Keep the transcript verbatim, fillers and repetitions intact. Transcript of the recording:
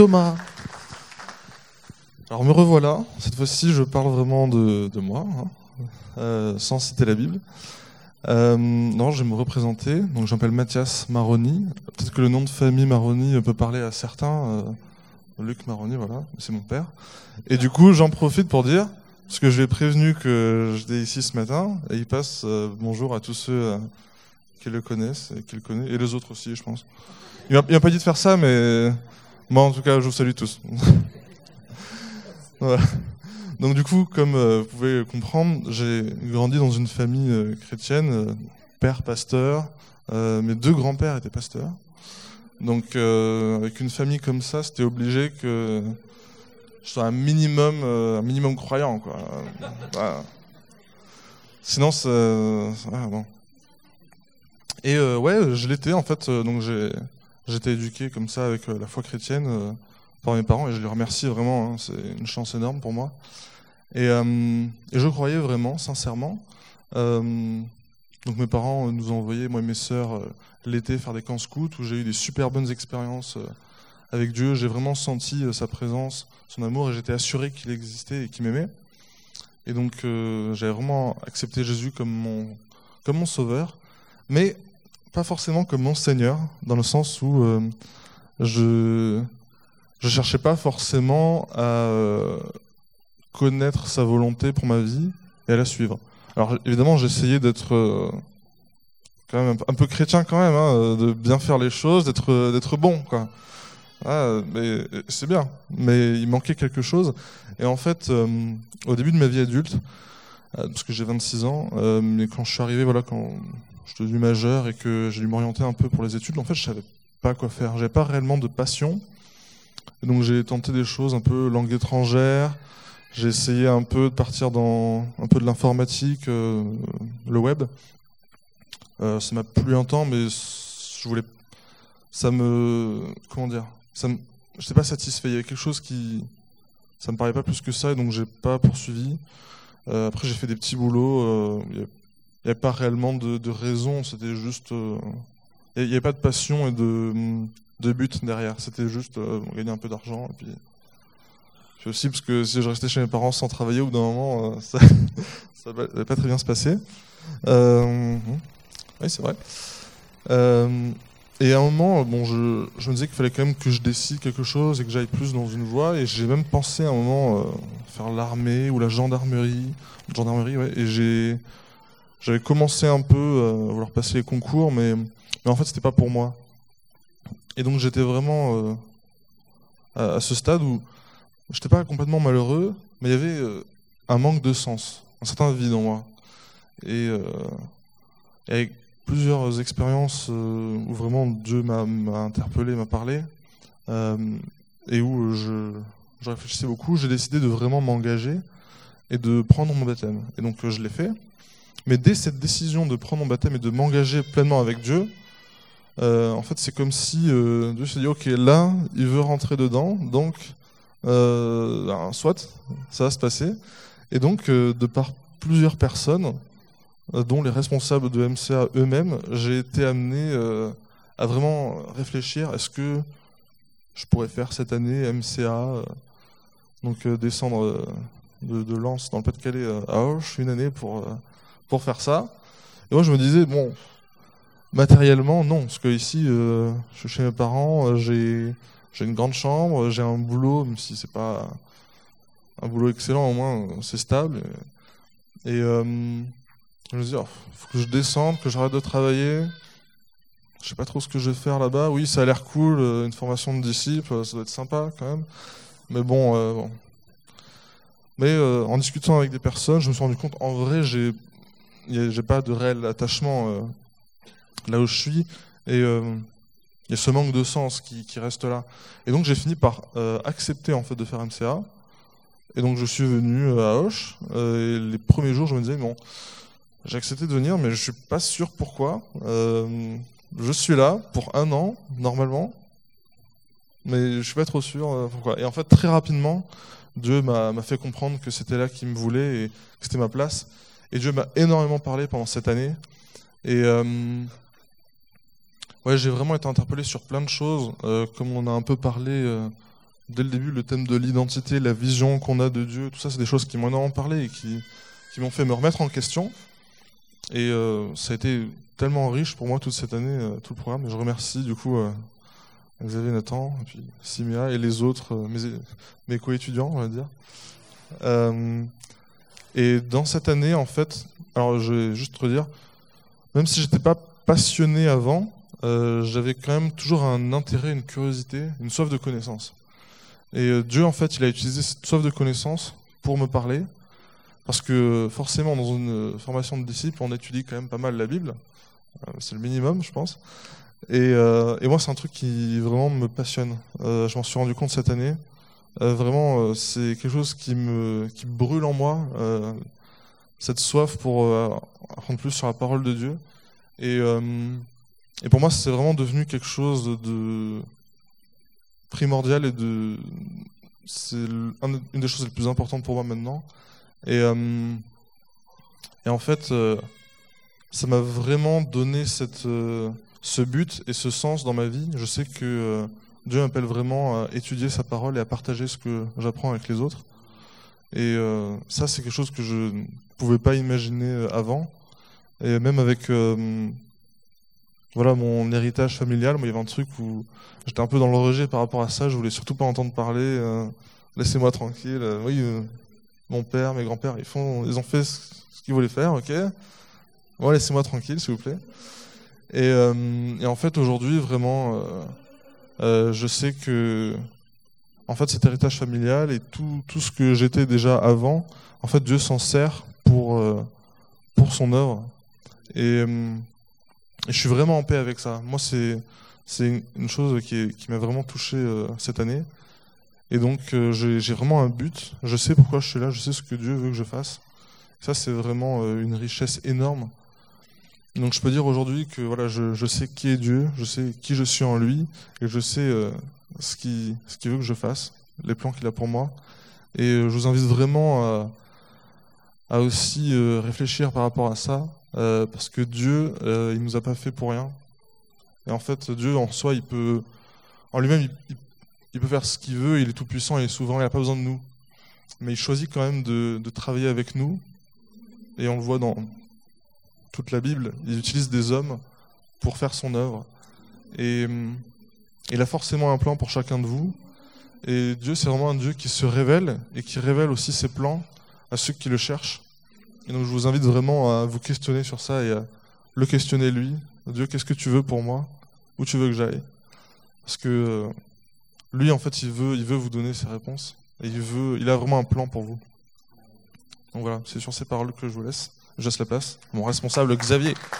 Thomas. Alors me revoilà, cette fois-ci je parle vraiment de, de moi, hein, euh, sans citer la Bible. Euh, non, je vais me représenter, donc je m'appelle Mathias Maroni. Peut-être que le nom de famille Maroni peut parler à certains. Euh, Luc Maroni, voilà, c'est mon père. Et du coup, j'en profite pour dire, parce que je lui ai prévenu que j'étais ici ce matin, et il passe euh, bonjour à tous ceux euh, qui le connaissent, et qui le connaissent, et les autres aussi, je pense. Il m'a, il m'a pas dit de faire ça, mais moi, en tout cas, je vous salue tous. Voilà. Donc du coup, comme euh, vous pouvez comprendre, j'ai grandi dans une famille euh, chrétienne, euh, père pasteur, euh, mes deux grands-pères étaient pasteurs. Donc euh, avec une famille comme ça, c'était obligé que je sois un minimum, euh, un minimum croyant, quoi. Euh, voilà. Sinon, c'est, ah, bon. Et euh, ouais, je l'étais en fait. Euh, donc j'ai, j'étais éduqué comme ça avec euh, la foi chrétienne euh, par mes parents, et je les remercie vraiment. Hein, c'est une chance énorme pour moi. Et, euh, et je croyais vraiment, sincèrement. Euh, donc mes parents nous ont envoyé, moi et mes sœurs, euh, l'été faire des camps scouts où j'ai eu des super bonnes expériences euh, avec Dieu. J'ai vraiment senti euh, sa présence, son amour, et j'étais assuré qu'il existait et qu'il m'aimait. Et donc euh, j'avais vraiment accepté Jésus comme mon, comme mon sauveur, mais pas forcément comme mon Seigneur, dans le sens où euh, je je cherchais pas forcément à euh, connaître sa volonté pour ma vie et à la suivre. Alors évidemment, j'essayais d'être euh, quand même un peu chrétien quand même, hein, de bien faire les choses, d'être d'être bon, quoi. Ah, mais c'est bien, mais il manquait quelque chose. Et en fait, euh, au début de ma vie adulte, euh, parce que j'ai vingt-six ans, euh, mais quand je suis arrivé, voilà, quand je suis devenu majeur et que j'ai dû m'orienter un peu pour les études, en fait, je savais pas quoi faire. J'avais pas réellement de passion. Et donc j'ai tenté des choses un peu langue étrangère. J'ai essayé un peu de partir dans un peu de l'informatique, euh, le web. Euh, ça m'a plu un temps, mais je voulais, ça me, comment dire, ça me, j'étais pas satisfait. Il y avait quelque chose qui, ça me parlait pas plus que ça, et donc j'ai pas poursuivi. Euh, après j'ai fait des petits boulots. Euh, il y avait pas réellement de, de raison. C'était juste, euh, il y avait pas de passion et de, de but derrière. C'était juste euh, gagner un peu d'argent et puis. Puis aussi parce que si je restais chez mes parents sans travailler, au bout d'un moment, euh, ça ça va pas très bien se passer. Euh, oui, c'est vrai. Euh, et à un moment, bon, je, je me disais qu'il fallait quand même que je décide quelque chose et que j'aille plus dans une voie. Et j'ai même pensé à un moment euh, faire l'armée ou la gendarmerie, gendarmerie, ouais. Et j'ai, j'avais commencé un peu euh, à vouloir passer les concours, mais, mais en fait, c'était pas pour moi. Et donc, j'étais vraiment euh, à, à ce stade où je n'étais pas complètement malheureux, mais il y avait euh, un manque de sens, un certain vide en moi. Et, euh, et avec plusieurs expériences euh, où vraiment Dieu m'a, m'a interpellé, m'a parlé, euh, et où je, je réfléchissais beaucoup, j'ai décidé de vraiment m'engager et de prendre mon baptême. Et donc euh, je l'ai fait. Mais dès cette décision de prendre mon baptême et de m'engager pleinement avec Dieu, euh, en fait c'est comme si euh, Dieu s'est dit « Ok, là, il veut rentrer dedans, donc... » Euh, ben, soit, ça va se passer. Et donc, euh, de par plusieurs personnes, euh, dont les responsables de M C A eux-mêmes, j'ai été amené euh, à vraiment réfléchir, est-ce que je pourrais faire cette année M C A, euh, donc euh, descendre euh, de, de Lens dans le Pas-de-Calais euh, à Auch une année pour, euh, pour faire ça. Et moi je me disais, bon, matériellement non, parce que ici, euh, je suis chez mes parents, euh, j'ai... J'ai une grande chambre, j'ai un boulot, même si c'est pas un boulot excellent, au moins c'est stable. Et euh, je me dis, oh, faut que je descende, que j'arrête de travailler. Je sais pas trop ce que je vais faire là-bas. Oui, ça a l'air cool, une formation de disciple, ça doit être sympa quand même. Mais bon, euh, bon. Mais euh, en discutant avec des personnes, je me suis rendu compte, en vrai, j'ai, j'ai pas de réel attachement euh, là où je suis. Et euh, il y a ce manque de sens qui, qui reste là. Et donc j'ai fini par euh, accepter en fait de faire M C A. Et donc je suis venu à Auch. Euh, et les premiers jours, je me disais bon, j'ai accepté de venir, mais je suis pas sûr pourquoi. Euh, je suis là pour un an normalement, mais je suis pas trop sûr euh, pourquoi. Et en fait très rapidement, Dieu m'a, m'a fait comprendre que c'était là qu'il me voulait et que c'était ma place. Et Dieu m'a énormément parlé pendant cette année. Et euh, Ouais, j'ai vraiment été interpellé sur plein de choses, euh, comme on a un peu parlé euh, dès le début, le thème de l'identité, la vision qu'on a de Dieu, tout ça, c'est des choses qui m'ont énormément parlé et qui, qui m'ont fait me remettre en question. Et euh, ça a été tellement riche pour moi toute cette année, euh, tout le programme. Et je remercie du coup euh, Xavier, Nathan, et puis Simea et les autres, euh, mes, mes co-étudiants, on va dire. Euh, et dans cette année, en fait, alors je vais juste redire, même si j'étais pas passionné avant, euh, j'avais quand même toujours un intérêt, une curiosité, une soif de connaissance. Et euh, Dieu, en fait, il a utilisé cette soif de connaissance pour me parler, parce que forcément, dans une formation de disciple, on étudie quand même pas mal la Bible. Euh, c'est le minimum, je pense. Et, euh, et moi, c'est un truc qui vraiment me passionne. Euh, je m'en suis rendu compte cette année. Euh, vraiment, euh, c'est quelque chose qui me qui brûle en moi, euh, cette soif pour euh, apprendre plus sur la parole de Dieu. Et, euh, et pour moi, c'est vraiment devenu quelque chose de, de primordial et de c'est un, une des choses les plus importantes pour moi maintenant. Et, euh, et en fait, euh, ça m'a vraiment donné cette, euh, ce but et ce sens dans ma vie. Je sais que euh, Dieu m'appelle vraiment à étudier sa parole et à partager ce que j'apprends avec les autres. Et euh, ça, c'est quelque chose que je ne pouvais pas imaginer avant. Et même avec euh, voilà, mon héritage familial, moi, il y avait un truc où j'étais un peu dans le rejet par rapport à ça. Je voulais surtout pas entendre parler. Euh, Laissez-moi tranquille. Euh, oui, euh, mon père, mes grands-pères, ils font, ils ont fait ce, ce qu'ils voulaient faire, ok. Bon, laissez-moi tranquille, s'il vous plaît. Et, euh, et en fait, aujourd'hui, vraiment, euh, euh, je sais que, en fait, cet héritage familial et tout, tout ce que j'étais déjà avant, en fait, Dieu s'en sert pour, euh, pour son œuvre. Et, euh, et je suis vraiment en paix avec ça. Moi, c'est, c'est une chose qui, est, qui m'a vraiment touché euh, cette année. Et donc, euh, j'ai, j'ai vraiment un but. Je sais pourquoi je suis là. Je sais ce que Dieu veut que je fasse. Ça, c'est vraiment euh, une richesse énorme. Donc, je peux dire aujourd'hui que voilà, je, je sais qui est Dieu, je sais qui je suis en lui, et je sais euh, ce qu'il ce qu'il veut que je fasse, les plans qu'il a pour moi. Et euh, je vous invite vraiment à, à aussi euh, réfléchir par rapport à ça, euh, parce que Dieu, euh, il nous a pas fait pour rien. Et en fait, Dieu en soi, il peut, en lui-même, il, il Il peut faire ce qu'il veut, il est tout puissant, il est souverain, il n'a pas besoin de nous. Mais il choisit quand même de, de travailler avec nous. Et on le voit dans toute la Bible, il utilise des hommes pour faire son œuvre. Et hum, il a forcément un plan pour chacun de vous. Et Dieu, c'est vraiment un Dieu qui se révèle et qui révèle aussi ses plans à ceux qui le cherchent. Et donc je vous invite vraiment à vous questionner sur ça et à le questionner lui. Dieu, qu'est-ce que tu veux pour moi? Où tu veux que j'aille? Parce que euh, lui, en fait, il veut, il veut vous donner ses réponses. Et il veut, il a vraiment un plan pour vous. Donc voilà, c'est sur ces paroles que je vous laisse. Je laisse la place. Mon responsable, Xavier.